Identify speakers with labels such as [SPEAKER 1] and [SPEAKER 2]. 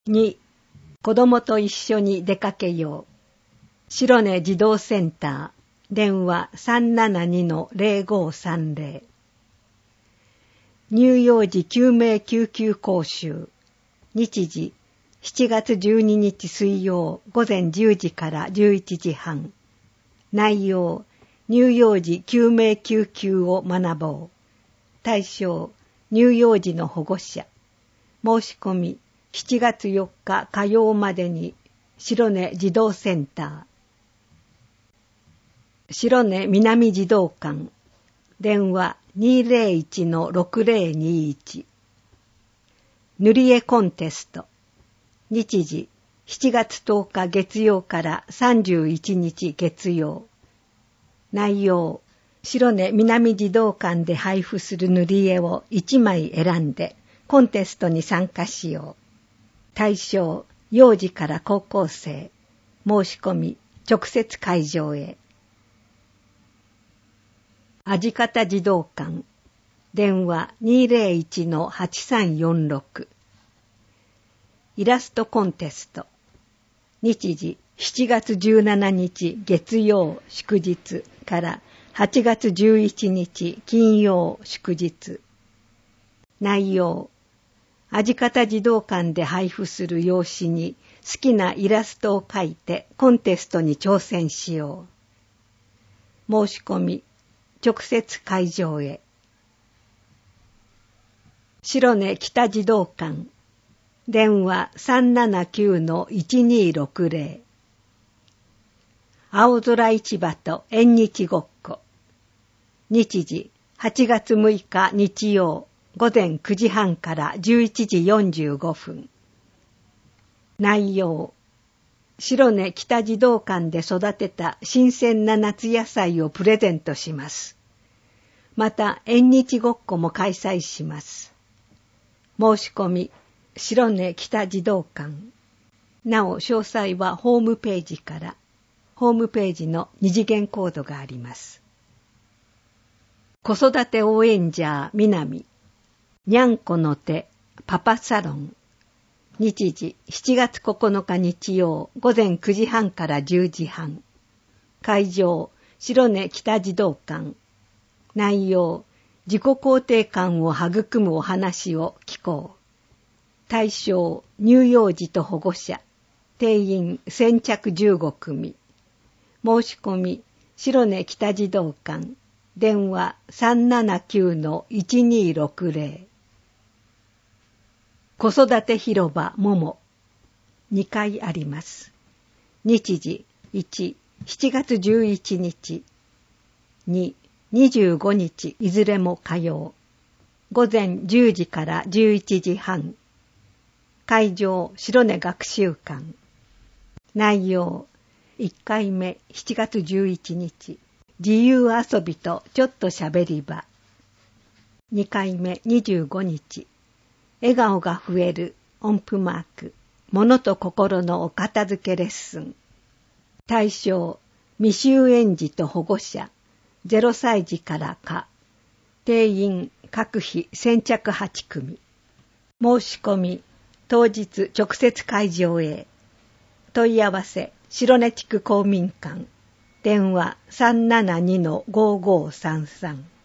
[SPEAKER 1] 2、子供と一緒に出かけよう。白根児童センター、電話 372-0530。乳幼児救命救急講習。日時、7月12日水曜午前10時から11時半。内容、乳幼児救命救急を学ぼう。対象、乳幼児の保護者。申し込み、7月4日火曜までに、白根児童センター。白根南児童館。電話 201-6021。塗り絵コンテスト。日時、7月10日月曜から31日月曜。内容、白根南児童館で配布する塗り絵を1枚選んでコンテストに参加しよう。対象、幼児から高校生。申し込み、直接会場へ。味方児童館。電話 201-8346。イラストコンテスト。日時、7月17日月曜祝日から8月11日金曜祝日。内容、味方児童館で配布する用紙に好きなイラストを描いてコンテストに挑戦しよう。申し込み、直接会場へ。白根北児童館。電話 379-1260。青空市場と縁日ごっこ。日時、8月6日日曜午前9時半から11時45分。内容、白根北児童館で育てた新鮮な夏野菜をプレゼントします。また、縁日ごっこも開催します。申し込み、白根北児童館。なお、詳細はホームページから。ホームページの二次元コードがあります。子育て応援ジャー南。にゃんこの手、パパサロン。日時、7月9日日曜、午前9時半から10時半。会場、白根北児童館。内容、自己肯定感を育むお話を聞こう。対象、乳幼児と保護者。定員、先着15組。申し込み、白根北児童館。電話 379-1260。子育て広場もも。2回あります。日時、1、7月11日。2、25日いずれも火曜。午前10時から11時半。会場、白根学習館。内容、1回目7月11日。自由遊びとちょっとしゃべり場。2回目25日。笑顔が増える音符マーク。物と心のお片付けレッスン。対象、未就園児と保護者。0歳児から下。定員、各日先着8組。申し込み、当日直接会場へ。問い合わせ、白根地区公民館。電話 372-5533。